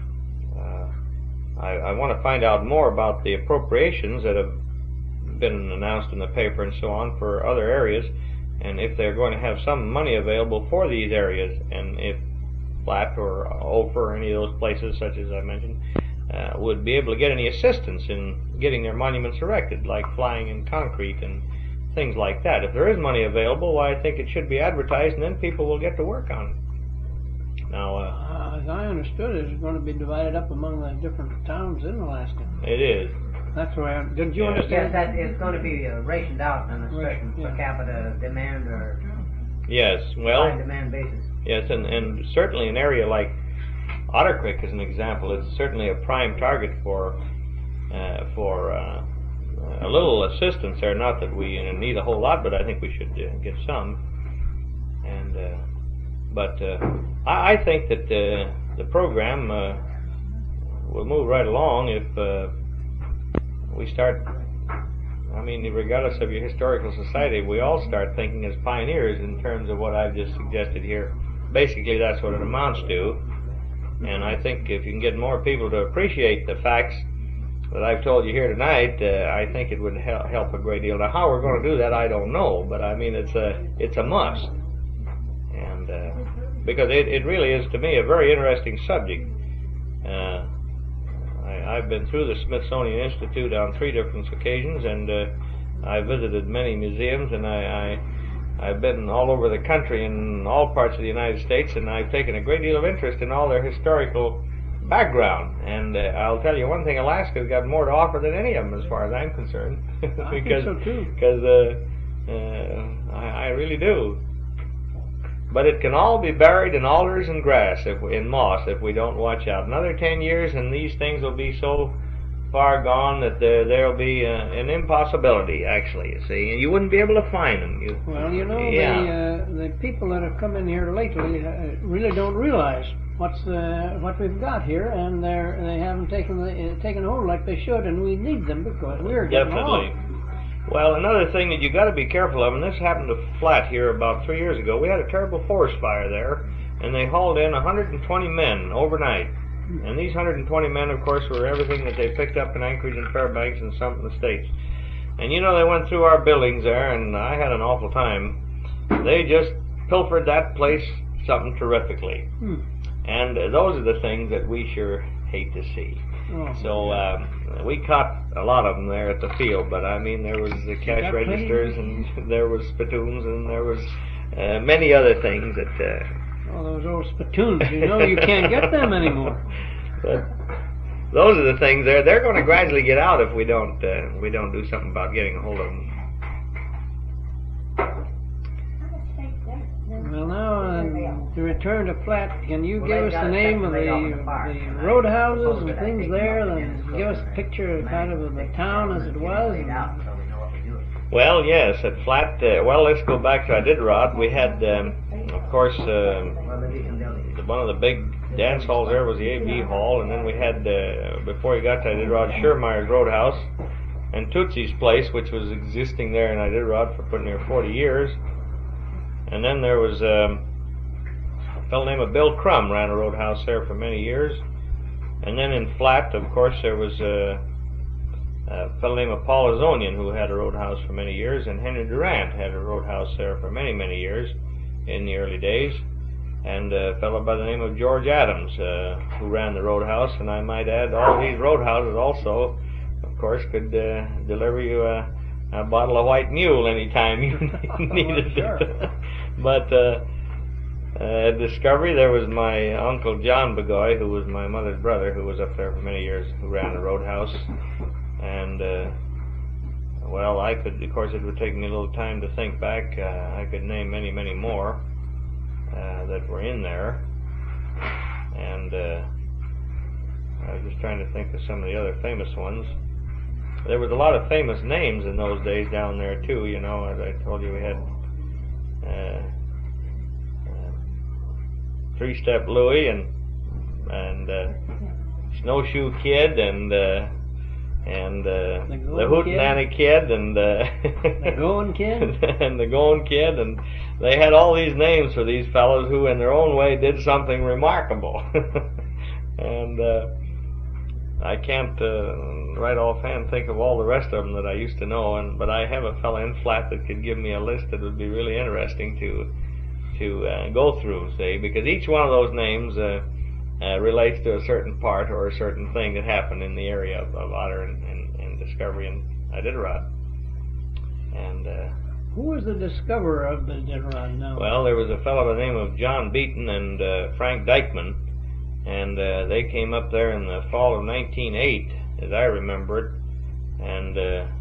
I want to find out more about the appropriations that have been announced in the paper and so on for other areas, and if they're going to have some money available for these areas, and if Platte or Ophir or any of those places, such as I mentioned, would be able to get any assistance in getting their monuments erected, like flying in concrete and things like that. If there is money available, why, I think it should be advertised, and then people will get to work on it. Now, as I understood it, it's going to be divided up among the different towns in Alaska. it is. That's why. Did you Yes. understand? Yes, that it's going to be rationed out on a certain per capita demand or Yes, supply well, and demand basis. yes, and certainly an area like Otter Creek, as an example, is certainly a prime target for a little assistance there. Not that we need a whole lot, but I think we should get some. And but I think that the program will move right along if we start. I mean, regardless of your historical society, we all start thinking as pioneers in terms of what I've just suggested here. Basically, that's what it amounts to. And I think if you can get more people to appreciate the facts that I've told you here tonight, I think it would help a great deal. Now, how we're going to do that, I don't know, but I mean, it's a must. And because it really is, to me, a very interesting subject. I've been through the Smithsonian Institute on 3 different occasions, and I visited many museums, and I've been all over the country in all parts of the United States, and I've taken a great deal of interest in all their historical background. And I'll tell you one thing, Alaska's got more to offer than any of them as far as I'm concerned. I think so too. Because I really do. But it can all be buried in alders and grass, in moss, if we don't watch out. Another 10 years and these things will be so far gone that there'll be an impossibility, actually, you see. And you wouldn't be able to find them. Well, you know, the people that have come in here lately really don't realize what we've got here, and they haven't taken hold like they should, and we need them because we're getting Definitely. Well, another thing that you got to be careful of, and this happened to Flat here about 3 years ago. We had a terrible forest fire there, and they hauled in 120 men overnight. And these 120 men, of course, were everything that they picked up in Anchorage and Fairbanks and some in the States. And you know, they went through our buildings there, and I had an awful time. They just pilfered that place something terrifically. And those are the things that we sure hate to see. So we caught a lot of them there at the field, but I mean, there was the cash registers, and there was spittoons, and there was many other things that... Oh, those old spittoons, you know, you can't get them anymore. But those are the things they're going to gradually get out if we don't do something about getting a hold of them. Well, now, to return to Flat, can you give us the name of the roadhouses and things there, and give us a picture kind of the town as it was? Well, yes, at Flat, well, let's go back to Iditarod. We had, of course, one of the big dance halls there was the A.B. Hall, and then we had, before you got to Iditarod, Schermeyer's Roadhouse, and Tootsie's Place, which was existing there in Iditarod for pretty near 40 years. And then there was a fellow named Bill Crum ran a roadhouse there for many years. And then in Flat, of course, there was a fellow named Paul Azonian who had a roadhouse for many years, and Henry Durant had a roadhouse there for many, many years in the early days. And a fellow by the name of George Adams who ran the roadhouse. And I might add, all these roadhouses also, of course, could deliver you a bottle of white mule anytime you needed it. But at Discovery, there was my Uncle John Begoy, who was my mother's brother, who was up there for many years, who ran the roadhouse. And, well, I could, of course, it would take me a little time to think back. I could name many, many more that were in there. And I was just trying to think of some of the other famous ones. There was a lot of famous names in those days down there too, you know. As I told you, we had Three-Step Louie and Snowshoe Kid and the Hootenanny Kid and the Going Kid and the Going Kid, and they had all these names for these fellows who, in their own way, did something remarkable. And I can't right offhand think of all the rest of them that I used to know, but I have a fellow in Flat that could give me a list that would be really interesting to go through, say, because each one of those names relates to a certain part or a certain thing that happened in the area of Otter and Discovery and Iditarod. And who was the discoverer of the Iditarod now? Well, there was a fellow by the name of John Beaton and Frank Dykeman. And they came up there in the fall of 1908, as I remember it, and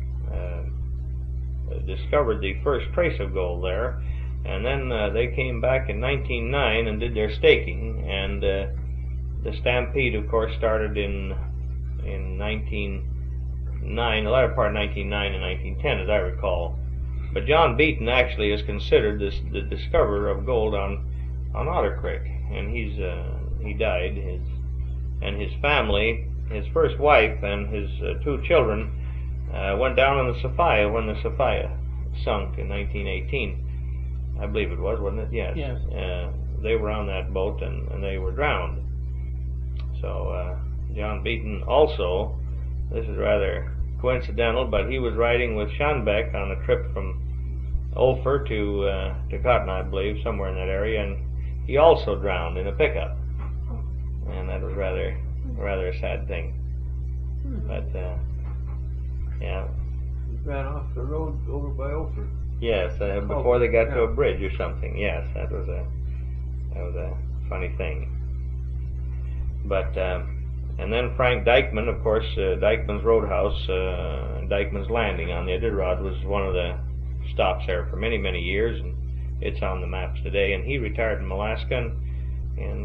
discovered the first trace of gold there. And then they came back in 1909 and did their staking. And the stampede, of course, started in 1909, the latter part of 1909 and 1910, as I recall. But John Beaton actually is considered the discoverer of gold on Otter Creek, and he died. His family, his first wife and his 2 children went down on the Sophia when the Sophia sunk in 1918. I believe it was, wasn't it? Yes. They were on that boat and they were drowned. So John Beaton also, this is rather coincidental, but he was riding with Schoenbeck on a trip from Ophir to Cotton, I believe, somewhere in that area, and he also drowned in a pickup, and that was rather a sad thing. But yeah. He ran off the road over by Ophir. Yes, before they got to a bridge or something. Yes, that was a funny thing. But and then Frank Dykeman, of course, Dykeman's Roadhouse, Dykeman's Landing on the Iditarod was one of the stops there for many, many years, and it's on the maps today. And he retired from Alaska and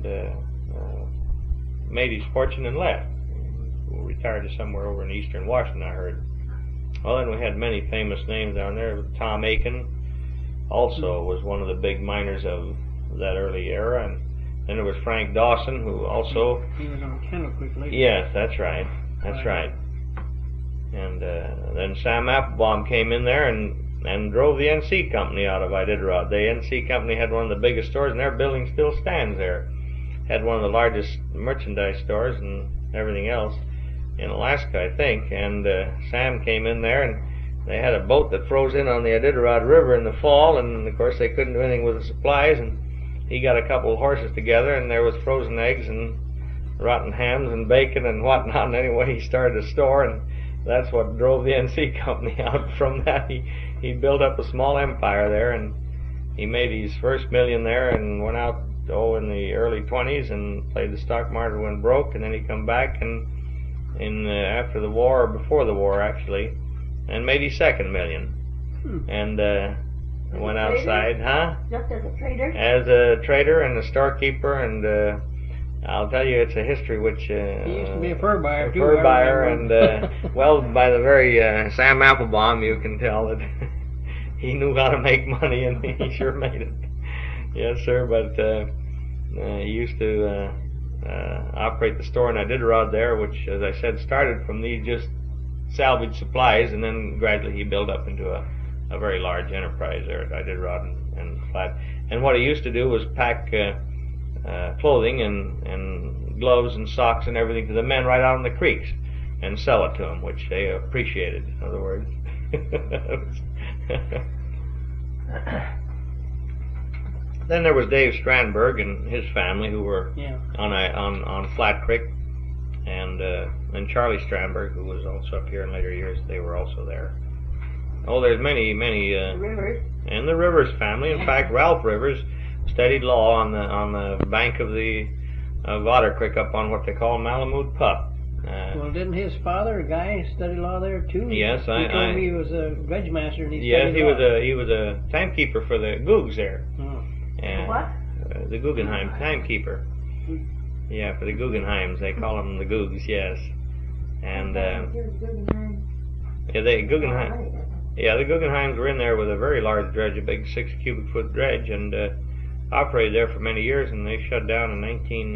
made his fortune and left. Retired to somewhere over in eastern Washington, I heard. Well, then we had many famous names down there. Tom Aiken also was one of the big miners of that early era, and then there was Frank Dawson, who also... He was on Kennel Creek later. Yes, that's right. That's right. And then Sam Applebaum came in there and drove the NC Company out of Iditarod. The NC Company had one of the biggest stores, and their building still stands there. Had one of the largest merchandise stores and everything else in Alaska, I think. And Sam came in there, and they had a boat that froze in on the Iditarod River in the fall, and of course they couldn't do anything with the supplies, and he got a couple of horses together, and there was frozen eggs and rotten hams and bacon and whatnot. And anyway, he started a store, and that's what drove the NC Company out. From that, he built up a small empire there, and he made his first million there and went out in the early 20s and played the stock market, went broke, and then he come back and after the war, or before the war actually, and made his second million. And went outside, Just as a trader? As a trader and a storekeeper, and I'll tell you, it's a history which... He used to be a fur buyer, too. Fur buyer, and well, by the very Sam Applebaum, you can tell that he knew how to make money, and he sure made it. Yes, sir, but he used to operate the store in Iditarod there, which, as I said, started from these just salvage supplies, and then gradually he built up into a very large enterprise there at Iditarod and Flat. And what he used to do was pack clothing and gloves and socks and everything to the men right out in the creeks and sell it to them, which they appreciated, in other words. Then there was Dave Strandberg and his family, who were on Flat Creek, and Charlie Strandberg, who was also up here in later years. They were also there. Oh, there's many Rivers. And the Rivers family. In fact, Ralph Rivers studied law on the bank of the Otter Creek up on what they call Malamute Pup. Well, didn't his father, a guy, study law there too? Yes, he told me he was a veg master and he yes, studied he was a timekeeper for the Googs there. And What? The Guggenheim timekeeper. Yeah, for the Guggenheims, they call them the Googs. Yes, and the Guggenheim. Yeah, the Guggenheims were in there with a very large dredge, a big 6 cubic foot dredge, and operated there for many years, and they shut down in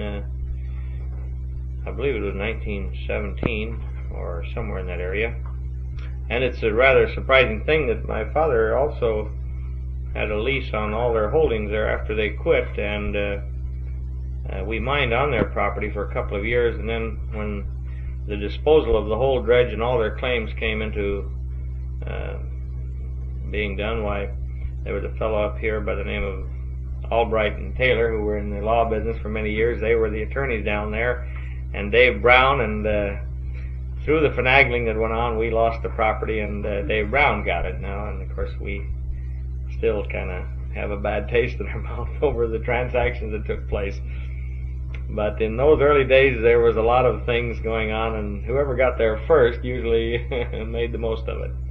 I believe it was 1917 or somewhere in that area. And it's a rather surprising thing that my father also had a lease on all their holdings there after they quit, and we mined on their property for a couple of years, and then when the disposal of the whole dredge and all their claims came into being done, why, there was a fellow up here by the name of Albright and Taylor, who were in the law business for many years. They were the attorneys down there, and Dave Brown, and through the finagling that went on, we lost the property, and Dave Brown got it now, and of course we still kind of have a bad taste in our mouth over the transactions that took place. But in those early days, there was a lot of things going on, and whoever got there first usually made the most of it.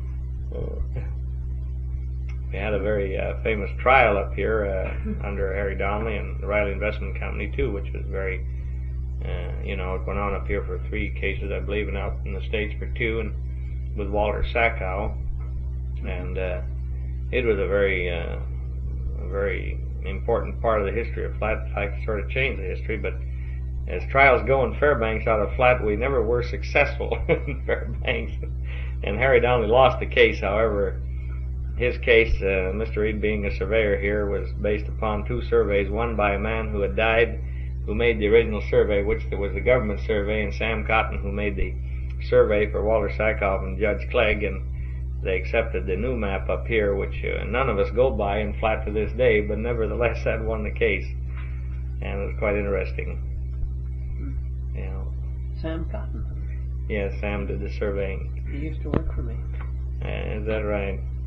We had a very famous trial up here under Harry Donnelly and the Riley Investment Company too, which was very, it went on up here for 3 cases, I believe, and out in the States for 2, and with Walter Sackow, and it was a very important part of the history of Flat. In fact, it sort of changed the history, but as trials go in Fairbanks out of Flat, we never were successful in Fairbanks. And Harry Donnelly lost the case. However, his case, Mr. Reed being a surveyor here, was based upon 2 surveys, one by a man who had died, who made the original survey, which was the government survey, and Sam Cotton, who made the survey for Walter Sackow and Judge Clegg, and they accepted the new map up here, which none of us go by in flat to this day, but nevertheless that won the case, and it was quite interesting. You know. Sam Cotton. Yeah, Sam did the surveying. He used to work for me. Is that right?